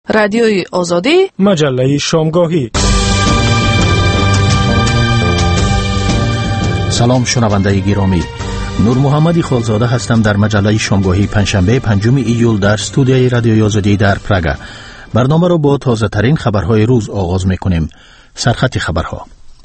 رادیوی آزادی، مجله شامگاهی. سلام شنونده گرامی، نور محمدی خالزاده هستم در مجله شامگاهی پنجشنبه 5 ایول در استودیوی رادیوی آزادی در پراگ. برنامه را با تازه ترین خبرهای روز آغاز می‌کنیم. سرخط خبرها.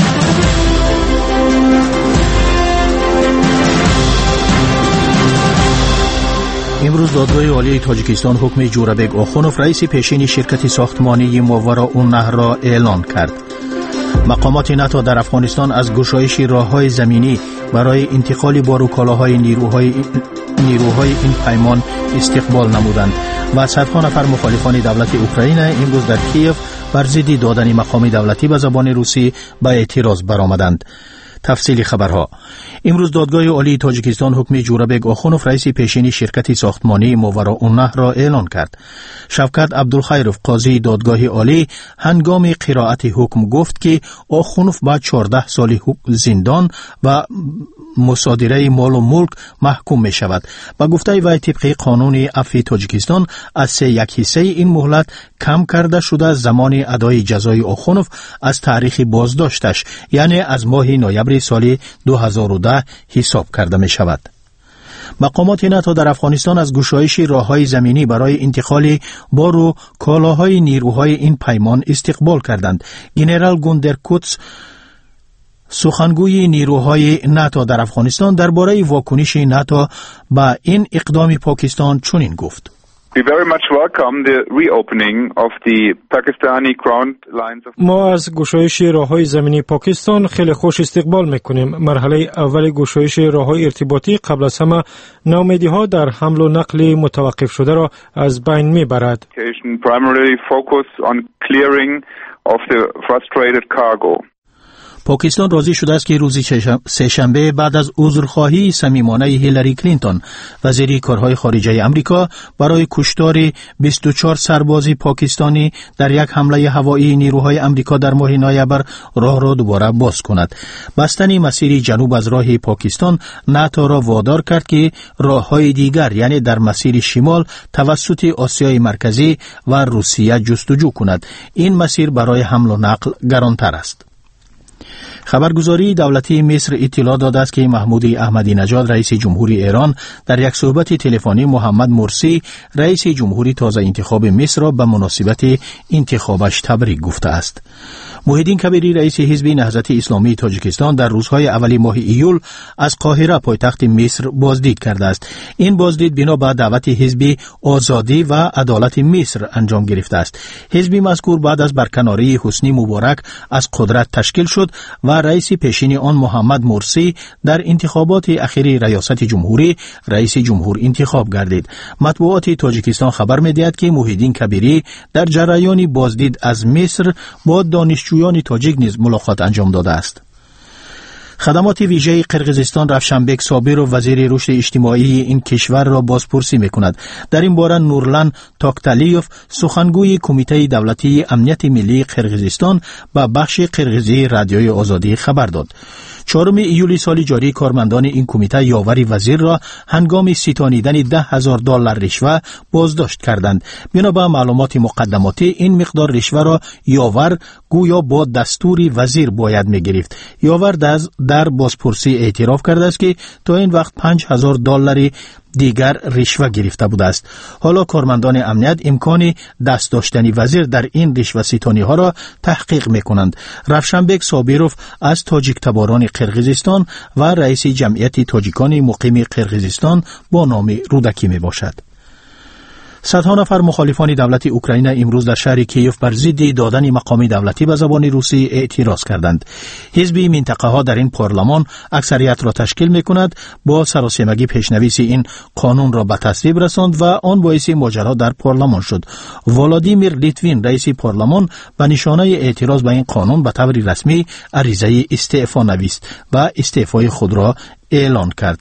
امروز دادگاه عالی تاجیکستان حکم جورابک آخونوف رئیس پیشین شرکت ساختمانی ماورا النهر را اعلان کرد. مقامات ناتو در افغانستان از گشایش راه‌های زمینی برای انتقال باروکالاهای نیروهای این پیمان استقبال نمودند و صدها نفر مخالفان دولت اوکراین امروز در کیف بر ضد دادن مقام دولتی به زبان روسی به اعتراض برآمدند. تفصیل خبرها. امروز دادگاه عالی تاجیکستان حکم جورابک آخونوف رئیس پیشین شرکت ساختمانی ماورا النهر را اعلان کرد. شوکت عبدالخیرов قاضی دادگاه عالی هنگام قرائت حکم گفت که آخونوف با 14 سال زندان و مصادره مال و ملک محکوم می شود. با گفته وی طبق قانون عفو تاجیکستان از 3/1 حصه این مهلت کم کرده شده زمان ادای جزای آخونوف از تاریخ بازداشتش، یعنی از ماه نوامبر سال 2010 حساب کرده می شود. مقامات ناتو در افغانستان از گشایش راه‌های زمینی برای انتقال بار و کالاهای نیروهای این پیمان استقبال کردند. ژنرال گوندر کوتس سخنگوی نیروهای ناتو در افغانستان درباره واکنش ناتو به این اقدام پاکستان چنین گفت: ما از گشایش راه‌های زمینی پاکستان خیلی خوش استقبال می‌کنیم. مرحله اول گشایش راه‌های ارتباطی قبل از همه ناامیدی‌ها در حمل و نقل متوقف شده را از بین می‌برد. پاکستان راضی شده است که روز سه‌شنبه بعد از عذرخواهی صمیمانه هیلاری کلینتون وزیر کارهای خارجه آمریکا برای کشتار 24 سرباز پاکستانی در یک حمله هوایی نیروهای آمریکا در ماه نوامبر راه را دوباره باز کند. بستن مسیر جنوب از راه پاکستان ناتو را وادار کرد که راه‌های دیگر یعنی در مسیر شمال توسط آسیای مرکزی و روسیه جستجو کند. این مسیر برای حمل و نقل گرانتر است. خبرگزاری دولتی مصر اطلاع داده است که محمود احمدی نژاد رئیس جمهوری ایران در یک صحبت تلفنی محمد مرسی رئیس جمهوری تازه انتخاب مصر را به مناسبت انتخابش تبریک گفته است. محیدین کبیری رئیس حزب نهضت اسلامی تاجیکستان در روزهای اول ماه ایول از قاهره پایتخت مصر بازدید کرده است. این بازدید بنا به دعوت حزب آزادی و عدالت مصر انجام گرفته است. حزب مذکور بعد از برکناری حسنی مبارک از قدرت تشکیل شد و رئیس پیشین آن محمد مرسی در انتخابات اخیر ریاست جمهوری رئیس جمهور انتخاب گردید. مطبوعات تاجیکستان خبر می‌دهد که محیدین کبیری در جریان بازدید از مصر با دانشجویان تاجیک نیز ملاقات انجام داده است. خدمات ویژه قرقیزستان رفشنبک صابر و وزیر رشد اجتماعی این کشور را بازپرسی می‌کند. در این باره نورلان تاکتالیوف سخنگوی کمیته دولتی امنیت ملی قرقیزستان به بخش قرقیزی رادیوی آزادی خبر داد. 4 ایولی سال جاری کارمندان این کمیته یاوری وزیر را هنگام ستانیدن $10,000 رشوه بازداشت کردند. بنا به معلومات مقدماتی این مقدار رشوه را یاور گویا با دستور وزیر باید می‌گرفت. یاور در بازپرسی اعتراف کرده است که تا این وقت $5,000 دیگر رشوه گرفته بوده است. حالا کارمندان امنیت امکان دست داشتن وزیر در این رشوه ستانی ها را تحقیق میکنند. رفشنبک صابروف از تاجیک تباران قرقیزستان و رئیس جمعیت تاجیکان مقیم قرقیزستان با نام رودکی می باشد. صدها نفر مخالفان دولت اوکراین امروز در شهر کیف بر ضد دادن مقام دولتی به زبان روسی اعتراض کردند. حزب منطقه ها در این پارلمان اکثریت را تشکیل می کند. با سراسیمگی پیشنویس این قانون را به تصویب رساند و آن باعث ماجرا در پارلمان شد. ولادیمیر لیتوین رئیس پارلمان به نشانه اعتراض به این قانون به طور رسمی عریضه استعفا نوشت و استعفای خود را اعلان کرد.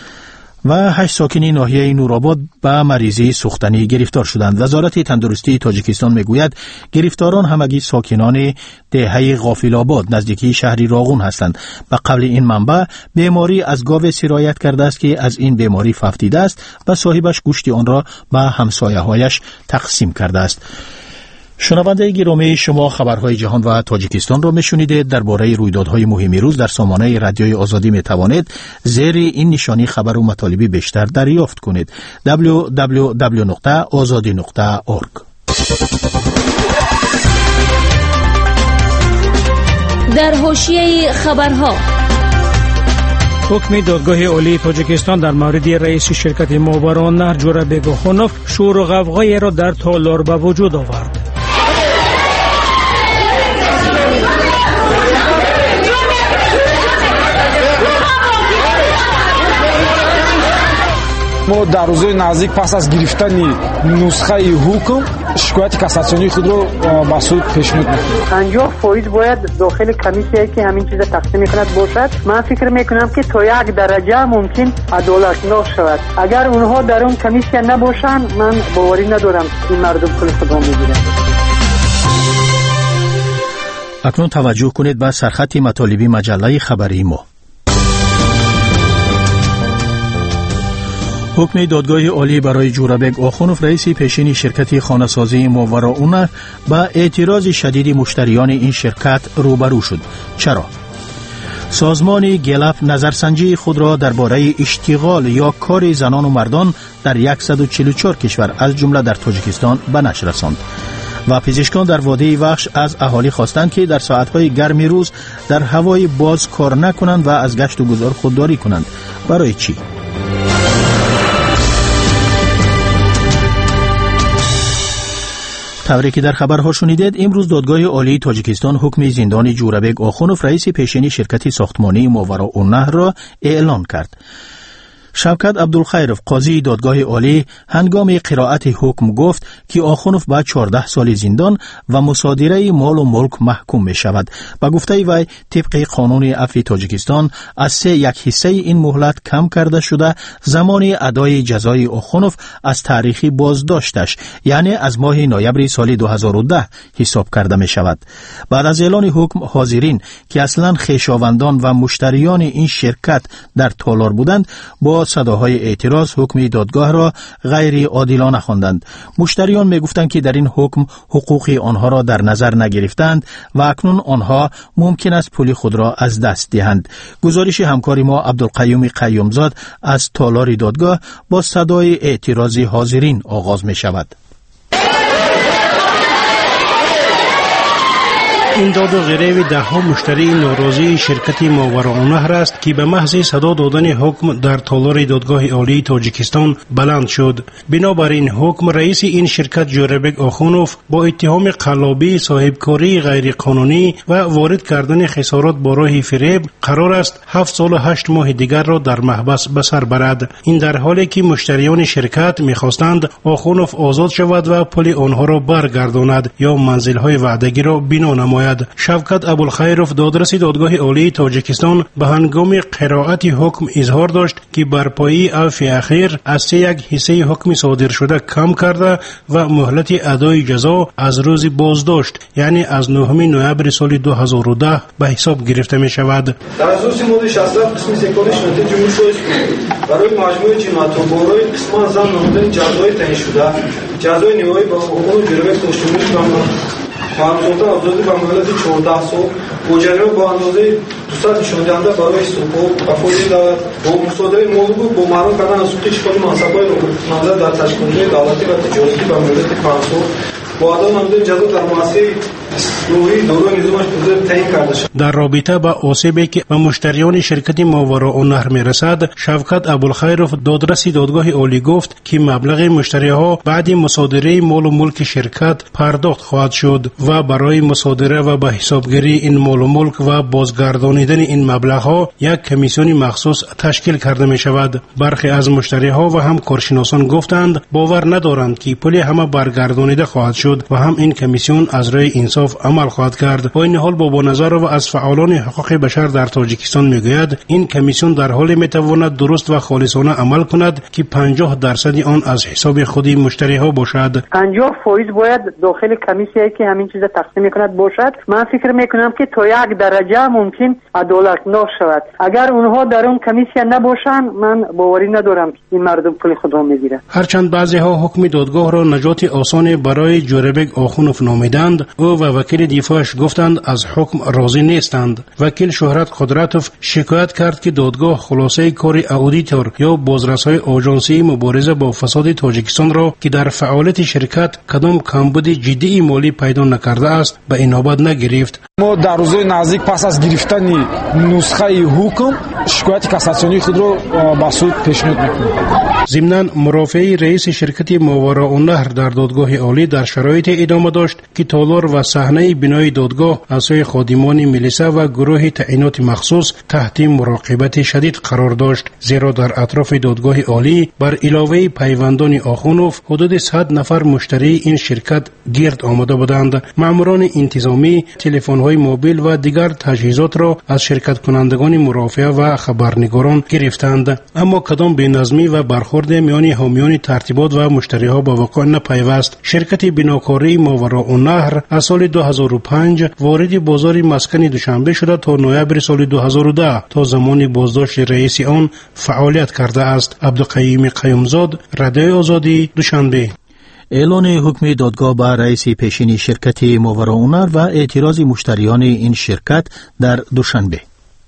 و 8 ساکنین ناحیه نورآباد به مریضی سوختنی گرفتار شدند. وزارت تندرستی تاجیکستان میگوید گرفتاران همگی ساکنان دهه غافل‌آباد نزدیکی شهر راغون هستند. به قول این منبع بیماری از گاو سرایت کرده است که از این بیماری ففتیده است و صاحبش گوشت آن را به همسایه‌هایش تقسیم کرده است. شنونده گرامی، شما خبرهای جهان و تاجیکستان را میشنیدید. درباره رویدادهای مهم روز در سامانه رادیوی آزادی میتوانید زیر این نشانی خبر و مطالب بیشتر دریافت کنید. www.azadi.org. در حاشیه خبرها، حکم دادگاه عالی تاجیکستان در مورد رئیس شرکت ماورالنهر جورابک اوخونوف شور و غوغایی را در تالار به وجود آورد. ما در روزهای نزدیک پس از گرفتن نسخه حکم شکایت کاساسیونی خود رو به سود پیشنهاد می‌کنیم. 50 فایز باید داخل کمیسیایی که همین چیز تقسیم می‌کند باشد. من فکر می‌کنم که تا یک درجه ممکن عدالت نافذ شود. اگر اونها در اون کمیسیه نباشند، من باوری ندارم این مردم پول خود را می‌گیرند. اکنون توجه کنید به سرخط مطالبی مجله خبری ما. حکم دادگاه عالی برای جورابک اوخونوف رئیس پیشین شرکت خانه‌سازی ماورالنهر با اعتراض شدید مشتریان این شرکت روبرو شد. چرا؟ سازمان گلف نظرسنجی خود را درباره اشتغال یا کار زنان و مردان در 144 کشور از جمله در تاجیکستان به نشر رساند. و پزشکان در وادی وخش از اهالی خواستند که در ساعت‌های گرم روز در هوای باز کار نکنند و از گشت و گذار خودداری کنند. برای چی؟ طوری که در خبرها شنیدید، امروز دادگاه عالی تاجیکستان حکم زندان جورابک اوخونوف رئیس پیشین شرکت ساختمانی ماورالنهر را اعلان کرد. شوکت عبدالخیرов قاضی دادگاه عالی هنگام قرائت حکم گفت که اوخونوف با 14 سال زندان و مصادره مال و ملک محکوم می شود. با گفته وی طبق قانون عفو تاجیکستان از 3/1 این مهلت کم کرده شده زمان ادای جزای اوخونوف از تاریخی بازداشتش، یعنی از ماه نوامبر سال 2010 حساب کرده می شود. بعد از اعلان حکم، حاضرین که اصلا خویشاوندان و مشتریان این شرکت در تالار بودند با صداهای اعتراض حکم دادگاه را غیر عادلانه خواندند. مشتریان می گفتند که در این حکم حقوق آنها را در نظر نگرفتند و اکنون آنها ممکن است پول خود را از دست دهند. گزارش همکار ما عبدالقیوم قیومزاد از تالار دادگاه با صدای اعتراض حاضرین آغاز می شود. این داد و غریو ده‌ها مشتری ناراضی شرکت ماورالنهر است که به محض صدا دادن حکم در تالار دادگاه عالی تاجیکستان بلند شد. بنابراین حکم رئیس این شرکت جورابک اوخونوف با اتهام قلابی، صاحبکاری غیر قانونی و وارد کردن خسارات با راه فریب قرار است 7 سال و 8 ماه دیگر را در محبس به سر برد. این در حالی که مشتریان شرکت می‌خواستند اوخونوف آزاد شود و پول آنها را برگرداند یا منزل‌های وعدگی را بنا نماید. شوکت ابوالخیرov دادرس دادگاه عالی تاجیکستان به هنگام قرائت حکم اظهار داشت که بر پایه عفو اخیر از 3/1 حکم صادر شده کم کرده و مهلت ادای جزا از روز بازداشت، یعنی از 9 نوامبر سال 2010 به حساب گرفته می شود. در اساس ماده 67 قسم 3 شناخت جمهوری برای مجموعه جنایات و برای قسم زن نمودن جزای تعیین شده جزای نهایی با حکم جورابک اوخونوف معمولا آزادی با مهلت 14 سال و جریمه با اندازه 200 نشان دهنده برای سوپ و فوری دارد با مصادره موضوع با معروف کردن از سوخت چکاری منصب‌های نامزد در تشکیل‌های دولتی و تجارتی با مهلت 5 سال با ادا نموده جزا در مؤسسه روحی دوران نظامش تعیین کرده شد. در رابطه با آسیبی که به مشتریان شرکت ماورالنهر میرسد، شوکت ابوالخیرov دادرس دادگاه عالی گفت که مبلغ مشتری‌ها بعد مصادره مال و ملک شرکت پرداخت خواهد شد و برای مصادره و به حسابگیری این مال و ملک و بازگردانیدن این مبلغ‌ها یک کمیسیون مخصوص تشکیل کرده می شود. برخی از مشتری‌ها و هم کارشناسان گفتند باور ندارند که پول همه برگردانیده خواهد شد و هم این کمیسیون از روی انصاف خلاف عمل خواهد کرد. با این حال بابا نظرov از فعالان حقوق بشر در تاجیکستان میگوید این کمیسیون در حال میتواند درست و خالصانه عمل کند که 50% آن از حساب خود مشتری ها باشد. 50% باید داخل کمیسیایی که همین چیز تقسیم میکند باشد. من فکر میکنم که تا یک درجه ممکن عدالتناک شود. اگر اونها در اون کمیسیا نباشند من باوری ندارم که این مردم پول خود را میگیرند. هرچند بعضی ها حکم دادگاه را نجات آسان برای جوربک آخونوف نامیدند، او و وکیل دفاعش گفتند از حکم راضی نیستند. وکیل شهرت قدرتوف شکایت کرد که دادگاه خلاصه کار اودیتور یا بازرس‌های آژانسی مبارزه با فساد تاجیکستان را که در فعالیت شرکت کدام کمبود جدی مالی پیدا نکرده است به اینابت نگرفت. ما در روزهای نزدیک پس از گرفتن نسخه حکم شکایت کاساسیونی خود را به سود پیشنهاد میکنیم. ضمناً مرافعه رئیس شرکت ماوراءالنهر در دادگاه عالی در شرایط ادامه داشت که تالار و صحنه بنای دادگاه از سوی خادمان ملیسه و گروه تعیینات مخصوص تحت مراقبت شدید قرار داشت، زیرا در اطراف دادگاه عالی بر علاوه پیوندان آخونوف حدود 100 نفر مشتری این شرکت گرد آمده بودند. ماموران انتظامی تلفن‌های موبیل و دیگر تجهیزات را از شرکت کنندگان مرافعه و خبرنگاران گرفتند، اما کدام بی‌نظمی و برخورد میان حامیان ترتیبات و مشتری‌ها با واقع نپیوست. شرکت بناکاری ماوراءالنهر از سال 2005 وارد بازار مسکن دوشنبه شده تا نوامبر سال 2010 تا زمان بازداشت رئیس آن فعالیت کرده است. عبدالقیوم قیومزاد، رادیوی آزادی، دوشنبه. اعلان حکم دادگاه به رئیس پیشین شرکت ماوراءالنهر و اعتراض مشتریان این شرکت در دوشنبه.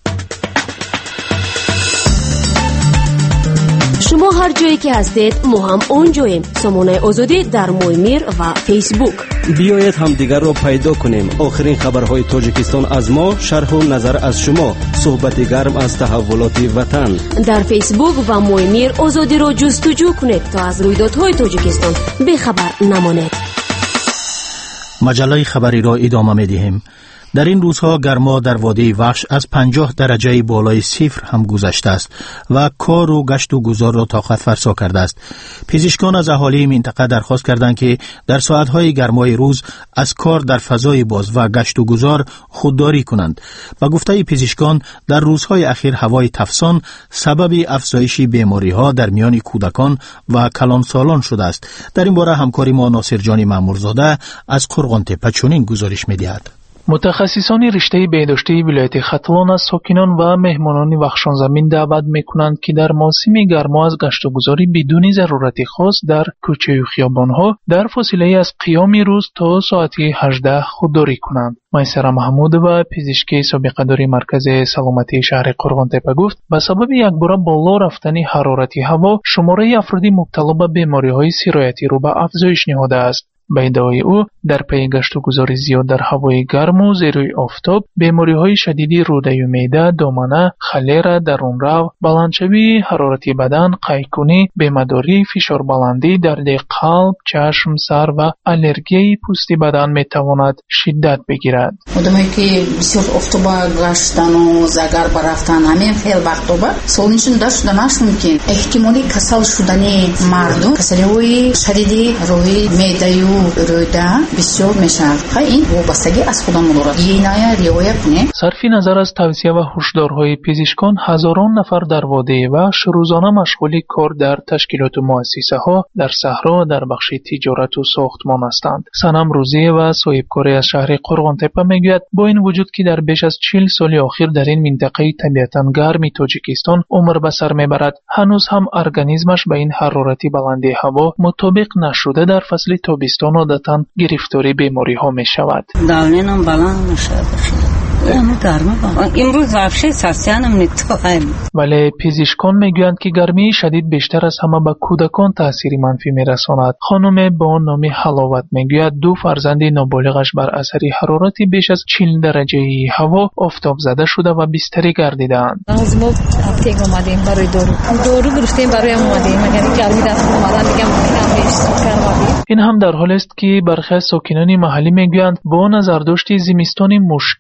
شما هر جایی که هستید ما هم اونجاییم. سامانه آزادی در مویمیر و فیسبوک. بیایید هم دیگر را پیدا کنیم. آخرین خبرهای تاجیکستان از ما، شرح و نظر از شما، صحبت گرم از تحولات وطن. در فیسبوک و مویمیر آزادی را جستجو کنید تا از رویدادهای تاجیکستان بخبر نمانید. مجله خبری را ادامه می‌دهیم. در این روزها گرما در وادی وحش از 50 درجه بالای صفر هم گذشته است و کار و گشت و گذار را طاقت فرسا کرده است. پزشکان از اهالی منطقه درخواست کردند که در ساعتهای گرمای روز از کار در فضای باز و گشت و گذار خودداری کنند. با گفته پزشکان در روزهای اخیر هوای تفسان سبب افزایش بیماری‌ها در میان کودکان و کلانسالان شده است. در این باره همکاری ما ناصر جان مامورزاده از قرغان‌تپه چنین گزارش می‌دهد. متخصصان رشته بهداشتی ولایت ختلان از ساکنان و مهمانان وخشان زمین دعوت میکنند که در موسم گرما از گشت و گذاری بدون ضرورت خاص در کوچه و خیابانها در فاصله از قیام روز تا ساعت 18 خودداری کنند. میسر محمود و پزشکی سابقه داری مرکز سلامتی شهر قرغان‌تپه گفت به سبب یکباره بالا رفتن حرارت هوا شماره افراد مبتلا به بیماری‌های سرایتی رو به افزایش نهاده است. به ادعای او در پی گشت و گذار زیاد در هوای گرم و زیر آفتاب بیماری‌های شدید روده و معده، دامنه، خلر، درونرو، بلندشوی حرارت بدن، قیکنی، بیمه‌داری، فشار بلندی، درد قلب، چشم، سر و آلرژی پوست بدن میتواند شدت بگیرد. آدمایی که بسیار آفتاب گشتن و زگر برفتن همین خیلی وقتا سالنشون داشت نماش ممکن احتمالی کسل شدن مردم کسلی‌های شدید روی معده روده بسیار میشه. این وابستگی از خودمون دارد. اینایا رعایت کنیم. صرف نظر از توصیه و هشدارهای پزشکان هزاران نفر در وادی وحش روزانه مشغول کار در تشکیلات و مؤسسه ها در صحرا در بخش تجارت و ساختمان هستند. صنم روزی و صاحبکاری از شهر قرغان‌تپه میگوید با این وجود که در بیش از 40 سال اخیر در این منطقه طبیعتاً گرم تاجیکستان عمر به سر میبرد، هنوز هم ارگانیسمش به این حرارت بلند هوا مطابق نشده در فصل تابستان عادتاً گرفتاری بیماری ها می شود. دالنم بلند میشه امروز واقعی ساسیانم نمیتونم. ولی پزشکان میگویند که گرمی شدید بیشتر از همه به کودکان تاثیر منفی میرساند. خانم با نام حلاوت میگوید 2 فرزند نابالغش بر اثر حرارت بیش از 40 درجه هوا آفتاب زده شده و بستری گردیدند. از ما اپتیک اومدیم برای دارو گرفتیم برای اومدیم مگر گرمی دست اومدن دیگه ممکن بیشتر کردیم. این هم در حالی است که برخی ساکنان محلی میگویند با نظر داشت زمستان مشکل که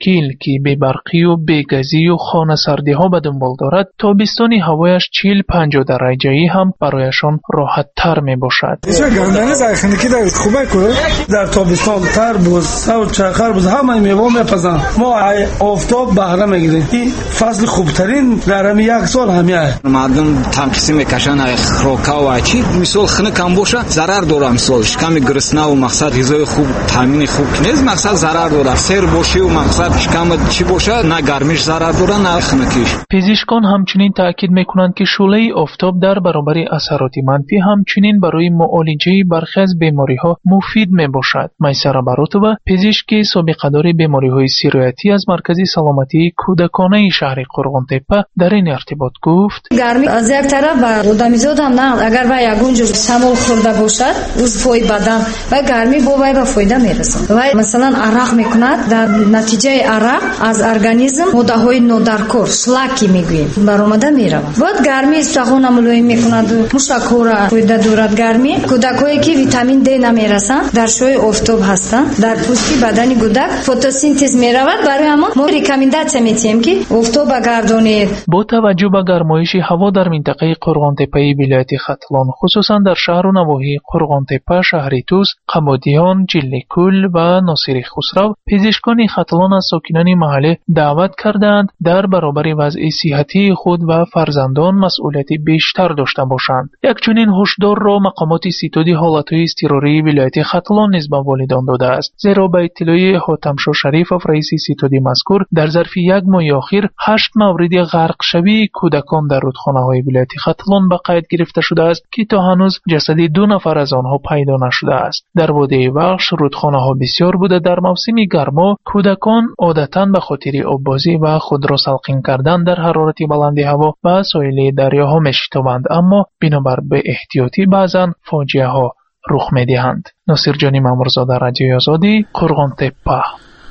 که بی‌برقی و بی‌گازی و خانه سردی ها به دنبال دارد، تابستان هوایش 40-50 درجه‌ای هم برایشان راحت تر می باشد. گندنه زخنکی در خوبه کنه در تابستان تربوز، سوت، خربوز همه میوه میپزن. ما آفتاب بهره میگیریم. این فصل خوبترین در همین یک سال همیه. مردم تنقیسی میکشن خوراکا و چی مثال خنک کم باشه ضرر داره، مثال شکم گرسنه و مقصد غذای خوب تامین خوب نیست، مقصد ضرر داره. سر باشه و مقصد شکم چی باشه نه گرمیش ضرر داره نه خنکیش. پزشکان همچنین تاکید میکنند که شعله آفتاب در برابر اثرات منفی همچنین برای معالجه برخی از بیماری‌ها مفید میباشد. میسر براتوبا پزشک سابقه دار بیماری‌های سیرایتی از مرکز سلامتی کودکانه شهر قرغن‌تپه در این ارتباط گفت: گرمی از یک طرف بر آدمیزاد هم نه، اگر با یگون جور سمول خورده باشد عضوی بدن و گرمی با وی به فایده میرسد و مثلا عرق میکند، در نتیجه عرق از ارگانیسم ماده‌های نادرکار شلاکی میگوییم برآمده میرود. بعد گرمی استخوان ملایم میکند و مشک‌ها را فایده دارد. گرمی کودکایی که ویتامین دی نمیرسند در شوی آفتاب هستند، در پوستی بدن کودک فتوسینتز میرود. برای ما ریکامنداچیا میتیم که آفتاب بگردانید. با توجه به گرمایش هوا در منطقه قرغن‌تپه ولایت ختلان، خصوصا در شهر و نواحی قرغن‌تپه، شهر توس، قبادیان، جلکل و ناصر خسرو، پزشکان ختلان از ساکنان محله دعوت کردند در برابر وضع صحتی خود و فرزندان مسئولیت بیشتر داشته باشند. یک چنین هشدار را مقامات ستاد حالتهای اضطراری ولایت ختلان نیز به والدان داده است، زیرا به اطلاع حاتمشاه شریفов رئیس ستاد مذکور در ظرف یک ماه اخیر 8 مورد غرق شوی کودکان در رودخانه‌های ولایت ختلان به قید گرفته شده است که تا هنوز جسد 2 نفر از آنها پیدا نشده است. در واده وخش رودخانه‌ها بسیار بوده. در موسم گرما کودکان عادتاً به خاطر آببازی و خود را سلقین کردن در حرارت بلند هوا و ساحل دریاها می‌شتابند، اما بنابر به احتیاطی بعضاً فاجعه ها رخ می‌دهند. ناصر جانی مامورزاده، رادیوی آزادی، قرغن‌تپه.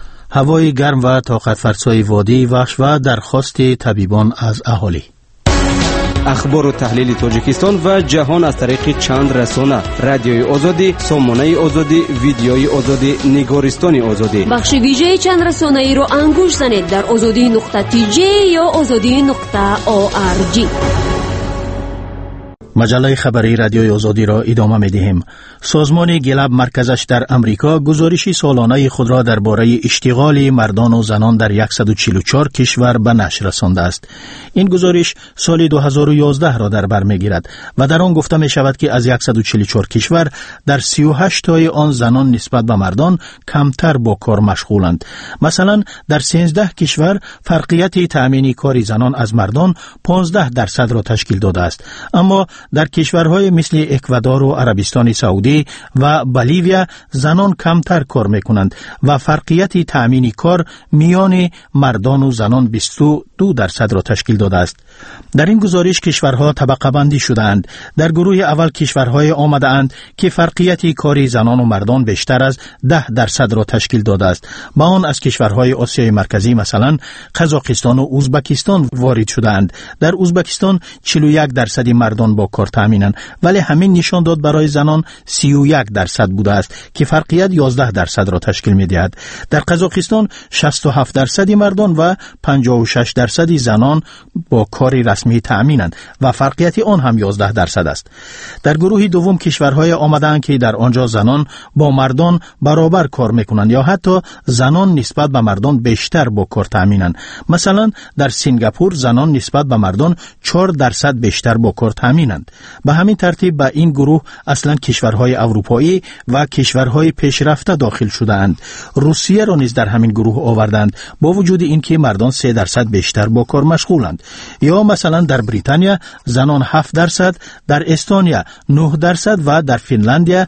هوای گرم و طاقت فرسای وادی وحش و درخواست طبیبان از اهالی. اخبار و تحلیل تاجیکستان و جهان از طریق چند رسانه: رادیوی آزادی، سامانه آزادی، ویدیوی آزادی، نگارستان آزادی. بخش ویژه چند رسانه ای رو انگوش زنید در azadi.tj یا azadi.org. مجله خبری رادیوی آزادی را ادامه می‌دهیم. سازمان گلاب مرکزش در امریکا گزارشی سالانه خود را درباره اشتغال مردان و زنان در 144 کشور به نشر رسانده است. این گزارش سال 2011 را در بر می‌گیرد و در آن گفته می‌شود که از 144 کشور در 38 تای آن زنان نسبت به مردان کمتر با کار مشغولند. مثلا در 13 کشور فرقیت تأمین کار زنان از مردان 15% را تشکیل داده است، اما در کشورهای مثل اکوادور و عربستان سعودی و بولیویا زنان کمتر کار میکنند و فرقیت تأمین کار میان مردان و زنان 22% را تشکیل داده است. در این گزارش کشورها طبقه بندی شده‌اند. در گروه اول کشورهای آمده اند که فرقیت کار زنان و مردان بیشتر از 10% را تشکیل داده است. با آن از کشورهای آسیای مرکزی مثلا قزاقستان و ازبکستان وارد شده‌اند. در ازبکستان 41% مردان با کار تامینند، ولی همین نشان داد برای زنان 31% بوده است که فرقیت 11% را تشکیل می‌دهد. در قزاقستان 67% مردان و 56% زنان با کار رسمی تامینند و فرقیت آن هم 11% است. در گروه دوم کشورهای آمده‌اند که در آنجا زنان با مردان برابر کار می‌کنند یا حتی زنان نسبت به مردان بیشتر با کار تامینند. مثلا در سنگاپور زنان نسبت به مردان 4% بیشتر با کار تامینند. به همین ترتیب به این گروه اصلا کشورهای اروپایی و کشورهای پیشرفته داخل شده‌اند. روسیه را نیز در همین گروه آوردند با وجود اینکه مردان 3% بیشتر با کار مشغولند. یا مثلا در بریتانیا زنان 7%، در استونیا 9% و در فنلاندیا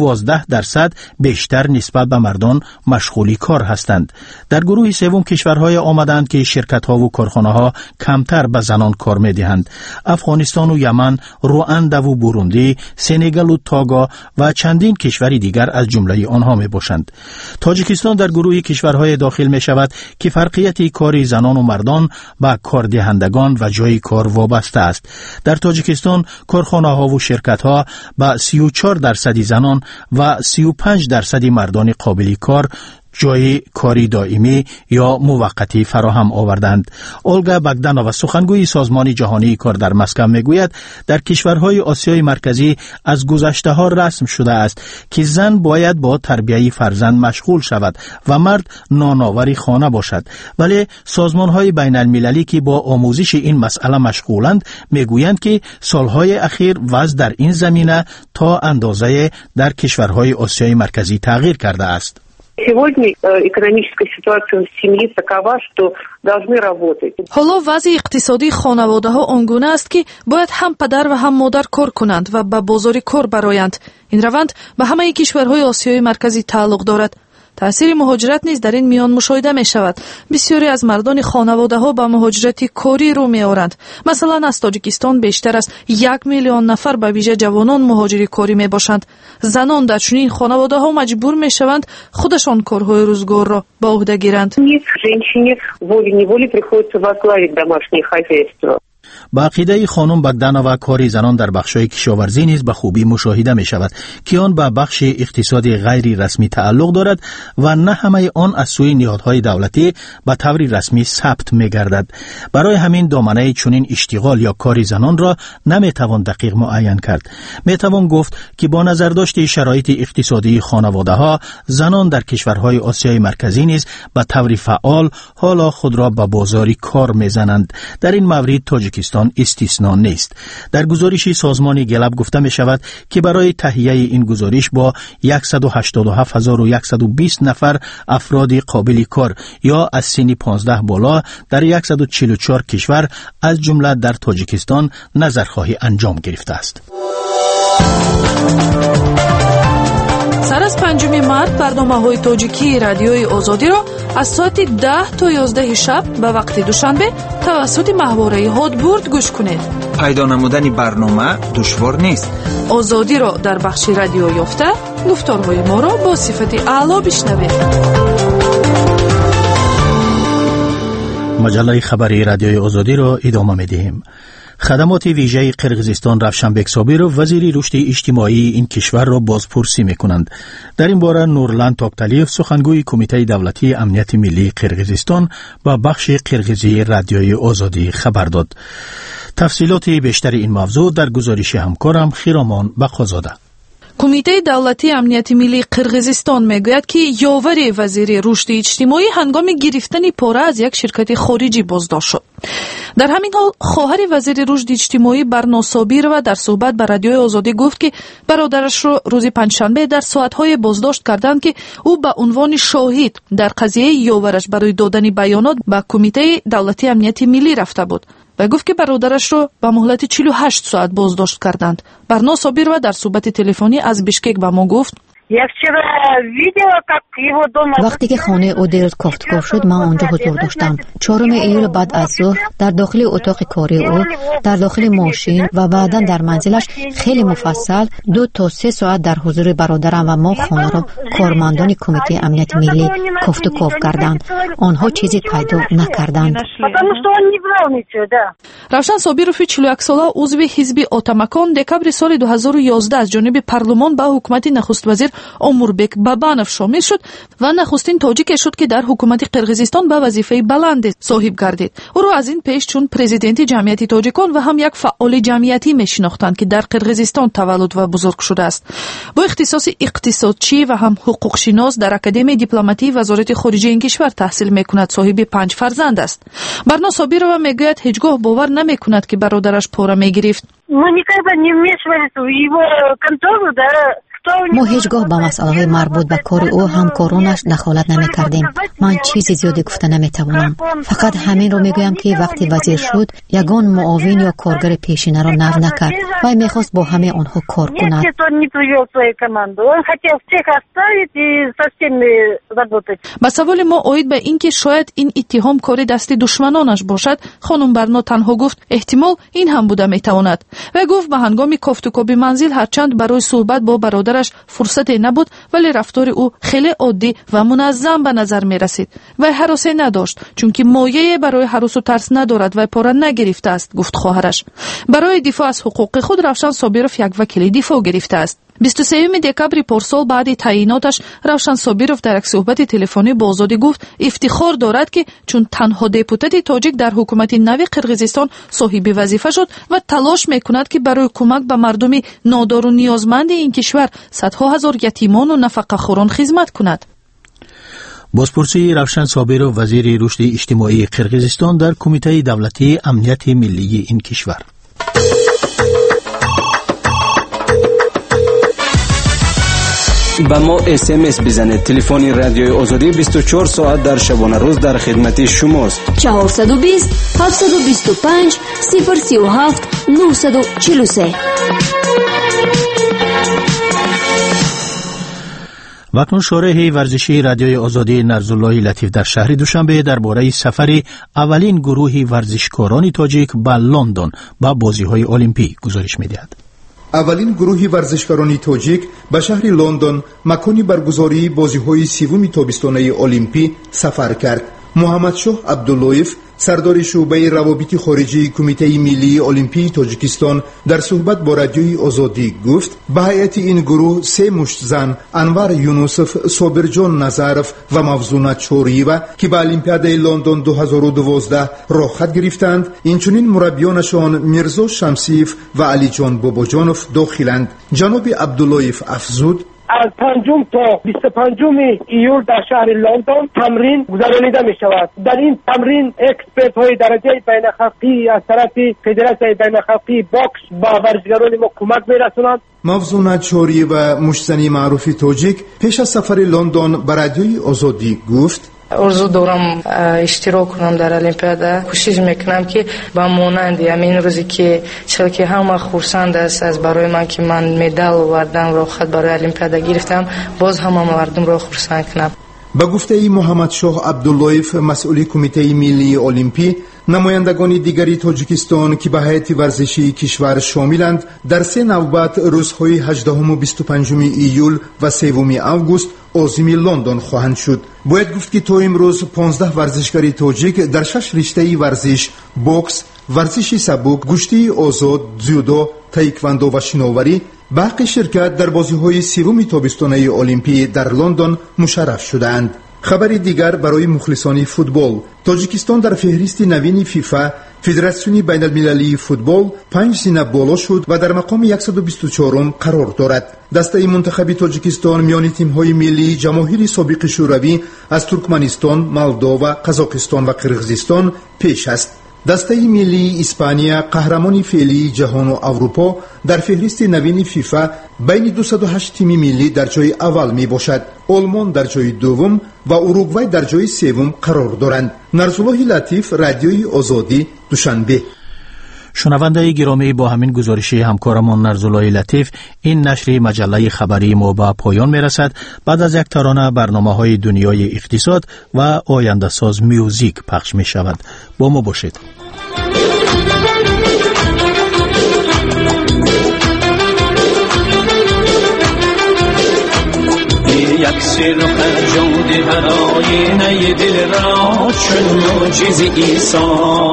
12% بیشتر نسبت به مردان مشغولی کار هستند. در گروه سوم کشورهای آمدند که شرکت‌ها و کارخانه‌ها کمتر به زنان کار می‌دهند. افغانستان و یمن، رواندا و بوروندی، سنگال و تاگا و چندین کشور دیگر از جمله آنها میباشند. تاجیکستان در گروه کشورهای داخل می شود که فرقیت کار زنان و مردان با کاردهندگان و جای کار وابسته است. در تاجیکستان کارخانه‌ها و شرکت‌ها با 34% زنان و 35% مردان قابل کار جای کاری دائمی یا موقتی فراهم آوردند. اولگا بگدانووا سخنگوی سازمان جهانی کار در مسکو میگوید در کشورهای آسیای مرکزی از گذشته ها رسم شده است که زن باید با تربیت فرزند مشغول شود و مرد نانآور خانه باشد، ولی سازمان های بین المللی که با آموزش این مسئله مشغولند میگویند که سالهای اخیر وضع در این زمینه تا اندازه در کشورهای آسیای مرکزی تغییر کرده است. حالا وضع اقتصادی خانواده ها آنگونه است که باید هم پدر و هم مادر کار کنند و به بازار کار برآیند. این روند به همه کشورهای آسیای مرکزی تعلق دارد. تأثیر مهاجرت نیز در این میان مشاهده می شود. بسیاری از مردان خانواده ها به مهاجرت کاری رو می آورند. مثلا از تاجیکستان بیشتر از 1 میلیون نفر به ویژه جوانان مهاجر کاری می باشند. زنان در چنین خانواده ها مجبور می شوند خودشان کارهای روزگار را به عهده گیرند. با عقیده خانم بگدانووا کاری زنان در بخش‌های کشاورزی نیز به خوبی مشاهده می شود که آن به بخش اقتصادی غیر رسمی تعلق دارد و نه همه آن از سوی نهادهای دولتی به طور رسمی ثبت می گردد. برای همین دامنه چنین اشتغال یا کاری زنان را نمی توان دقیق معین کرد. می توان گفت که با نظر داشت شرایط اقتصادی خانواده ها، زنان در کشورهای آسیای مرکزی نیز به طور فعال حالا خود را به بازار کار می زنند. در این مورد تاجیکستان استثنا نیست. در گزارش سازمان گلب گفته می شود که برای تهیه این گزارش با 187,120 نفر افراد قابل کار یا از سن 15 بالا در 144 کشور از جمله در تاجیکستان نظرخواهی انجام گرفته است. سر از 5 مارس برنامه‌های تاجیکی رادیوی آزادی را از ساعت 10 تا 11 شب به وقت دوشنبه توسط ماهواره هادبورد گوش کنید. پیدا نمودن برنامه دشوار نیست. آزادی را در بخش رادیو یافته گفتارهای ما را با صفت اعلی بشنوید. مجله خبری رادیوی آزادی را ادامه می‌دهیم. خدمات ویژه قرقیزستان روشنبک صابرov وزیر رشد اجتماعی این کشور را بازپرسی می‌کنند. در این باره نورلند توکتالیف سخنگوی کمیته دولتی امنیت ملی قرقیزستان با بخش قرقیزی رادیوی آزادی خبر داد. تفصیلات بیشتر این موضوع در گزارش همکارم خیرامان بقازاده. کمیته دولتی امنیت ملی قرقیزستان میگوید که یاور وزیر رشد اجتماعی هنگام گرفتن پاره از یک شرکت خارجی بازداشت شد. در همین حال خواهر وزیر رشد اجتماعی برنا صابرova در صحبت با رادیوی آزادی گفت که برادرش را روز پنجشنبه در ساعت‌های بازداشت کردند که او به عنوان شاهد در قضیه یاورش برای دادن بیانات به کمیته دولتی امنیت ملی رفته بود و گفت که برادرش را به مهلت 48 ساعت بازداشت کردند. برنا صابرova در صحبت تلفنی از بیشکک به ما گفت وقتی که خانه او دیروز کافتکاف شد من آنجا حضور داشتم. 4 ایول بعد از ظهر در داخل اتاق کاری او، در داخل ماشین و بعدا در منزلش خیلی مفصل 2 تا 3 ساعت در حضور برادرم و ما خانه را کارمندان کمیته امنیت ملی کافتکاف کردند. آنها چیزی پیدا نکردند. равшан собирови 41 сола узви ҳизби отамакон декабри соли 2011 аз ҷониби парлумон ба ҳукумати нахуствазир омурбек бабанов шомил шуд ва нахустин тоҷике шуд ки дар ҳукумати қирғизистон ба вазифаи баланде соҳиб гардид. ӯро аз ин пеш чун президенти ҷамъияти тоҷикон ва ҳам як фаъоли ҷамъиятӣ мешинохтанд ки дар қирғизистон таваллуд ва бузург шудааст. бо ихтисоси иқтисодчӣ ва ҳам ҳуқуқшинос дар академияи дипломатии вазорати хориҷии ин кишвар таҳсил мекунад. соҳиби 5 фарзанд аст. барно собирова мегӯяд ҳеҷ гоҳ бовар намекунад ки бародараш пора мегирифт. ما هیچ گاه با مسائل مربوط به کار او همکارانش دخالت نمی‌کردیم. من چیزی زیادی گفته نمی‌توانم. فقط همین رو میگویم که وقتی وزیر شد یگان معاون یا کارگر پیشینه را نو نکرد و می‌خواست با همه آنها کار کند. با سوال ما اوید به اینکه شاید این اتهام کاری دست دشمنانش باشد، خانم برنا تنها گفت احتمال این هم بوده می‌تواند و گفت به هنگام کوفتوکوبی منزل هرچند برای صحبت با برادرش فرصتی نبود ولی رفتار او خیلی عادی و منظم به نظر می رسید و هراسی نداشت چون که مایه برای هراس و ترس ندارد و پاره نگرفته است. گفت خواهرش برای دفاع از حقوق خود равшан собиров یک وکیل دفاع گرفته است. 23 декабри порсол баъди таъиноташ Равшан Собиров дар як суҳбати телефонӣ бо Озодӣ гуфт ифтихор дорад ки чун танҳо депутати тоҷик дар ҳукумати нави Қирғизистон соҳиби вазифа шуд ва талош мекунад ки барои кӯмак ба мардуми нодору ниёзманди ин кишвар садҳо ҳазор ятимону нафақахӯрон хизмат кунад. бозпурсии Равшан Собиров, вазири рушди иҷтимоии Қирғизистон дар Кумитаи давлатии амнияти миллии ин кишвар. ба мо смс бизанед. Телефони радиои Озодӣ 24 соат дар шабона рӯз дар хидмати шумост. 420 725 037 943. вакнун шораҳи варзишии радиои Озодӣ Нарзуллои Латиф дар шаҳри Душанбе дар бораи сафари аввалин гурӯҳи варзишкорони тоҷик ба Лондон ба бозиҳои олимпӣ гузориш медиҳад. аввалин гурӯҳи варзишкарони тоҷик ба шаҳри Лондон, макони баргузории бозиҳои севуми тобистонаи олимпӣ сафар кард. муҳаммадшоҳ Абдуллоев, сардори шуъбаи равобити хориҷии Кумитаи миллии олимпии Тоҷикистон, дар суҳбат бо радиои Озодӣ гуфт, ба ҳайати ин гурӯҳ се муштзан Анвар Юнусов, Собирҷон Назаров ва Мавзуна Чориева, ки ба Олимпиадаи Лондон 2012 роҳхат гирифтанд, инчунин мураббиёнашон Мирзо Шамсиев ва Алиҷон Бобоҷонов дохиланд. ҷаноби Абдуллоев афзуд: از 5 تا 25 ایول در شهر لندن تمرین گذرانیده می شود. در این تمرین اکسپرت های درجه بین الخلقی از طرف فدراسیون بین الخلقی باکس با ورزشکاران ما کمک می رسانند. مافزونا چوری و مشتنی معروف توجیک پیش از سفر لندن به رادیوی آزادی گفت: орзу дорам иштирок кунам дар олимпиада. кӯшиш мекунам ки ба монанди ҳамин рӯзе ки чаро ки ҳама хурсанд аст аз барои ман ки ман медал овардам, роҳхат барои олимпиада гирифтам, боз ҳама мардумро хурсанд кунам. ба гуфтаи муҳаммадшоҳ Абдуллоев, масъули Кумитаи миллии олимпӣ, намояндагони дигари Тоҷикистон ки ба ҳайати варзишии кишвар шомиланд, дар се навбат рӯзҳои 18 25 июл ва 3 август озими Лондон хоҳанд шуд. бояд гуфт ки то имрӯз 15 варзишгари тоҷик дар 6 риштаи варзиш: бокс, варзиши сабук, гӯштии озод, дзюдо, таеквондо ва шиноварӣ ба ҳаққи ширкат дар бозиҳои севуми тобистонаи олимпӣ дар Лондон мушарраф шудаанд. хабари дигар барои мухлисони футбол: Тоҷикистон дар феҳристи навини ФИФА, Федератсиони байналмилалии футбол 5 сина боло шуд ва дар мақоми 124 қарор дорад. дастаи мунтахаби Тоҷикистон миёни тимҳои миллии ҷамоҳири собиқи шӯравӣ аз Туркманистон, Молдова, Қазоқистон ва Қирғизистон пеш аст. дастаи миллии Испания, қаҳрамони феълии ҷаҳону Аврупо, дар феҳристи навини ФИФА байни 208 тими миллӣ дар ҷойи аввал мебошад. олмон дар ҷойи дуввум ва Уругвай дар ҷойи севум қарор доранд. Нарзуллои Латиф, радиои Озодӣ, Душанбе. шунавандаи гиромӣ, бо ҳамин гузориши ҳамкорамон Нарзуллои Латиф, ин нашри маҷаллаи хабарии мо ба поён мерасад. баъд аз як тарона барномаҳои дунёи иқтисод ва ояндасоз мюзик пахш мешавад. бо мо бошед. یک سر خرجود هر آینه دل را چون معجز عیسی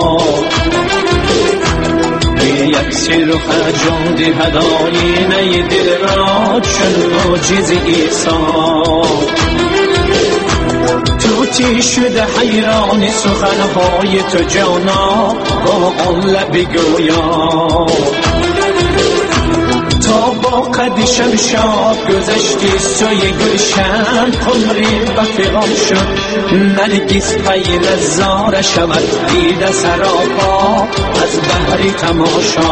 یک سر خرجود هر آینه دل را چون معجز عیسی توتی شده حیران سخنهای تو جانا با آن لب گویا تا با قد شمشاد گذشتی سوی گلشن قمری و فغان شد نرگس پی نظاره شود دیده سراپا از بحر تماشا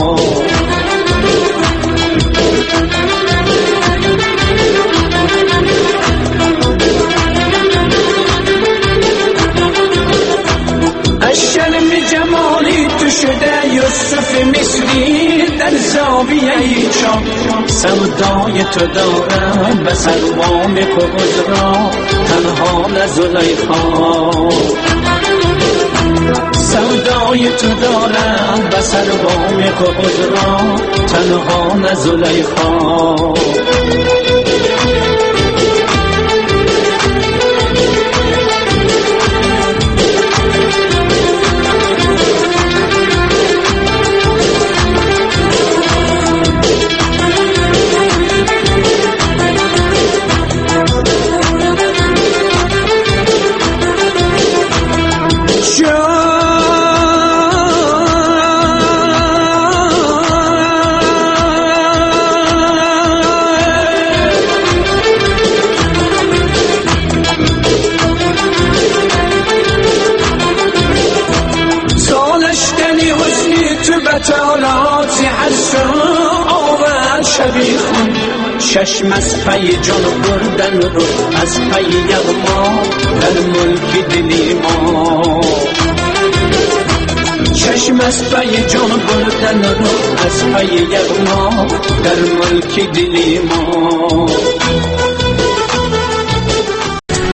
شرم جمالی تو شده یوسف مصری در زاویه چاپ سودای تو دارم به سروام کوز را تنها نزلیخا سودای تو دارم به سروام کوز را تنها نزلیخا چشم از پی جان بردن رو از پی یغما در ملک دلی ما چشم از پی جان بردن رو از پی یغما در ملک دلی ما